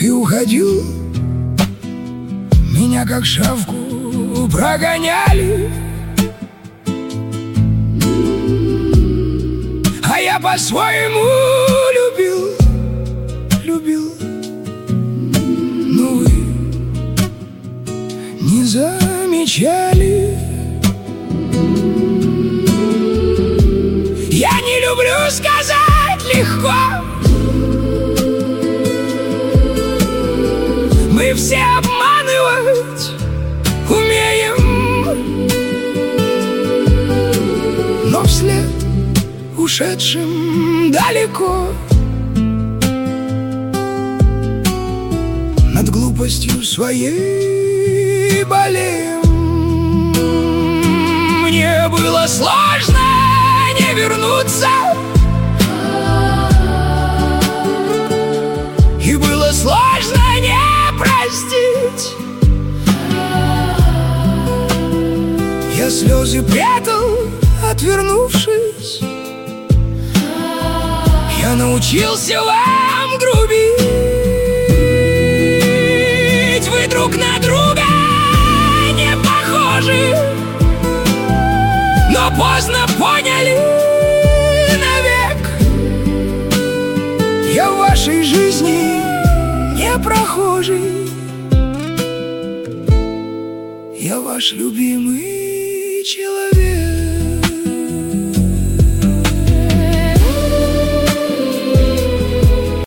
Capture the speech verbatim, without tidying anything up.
и уходил. Меня как шавку прогоняли, а я по-своему любил, любил. Но вы не замечали. Я не люблю сказать легко. Мы все обманывать умеем, но вслед ушедшим далеко над глупостью своей болеем. Мне было сложно не вернуться, и было сложно не простить. Я слезы прятал, отвернувшись. Я научился вам грубить. Вы друг на друга не похожи, но поздно поняли навек. Я в вашей жизни не прохожий, я ваш любимый человек.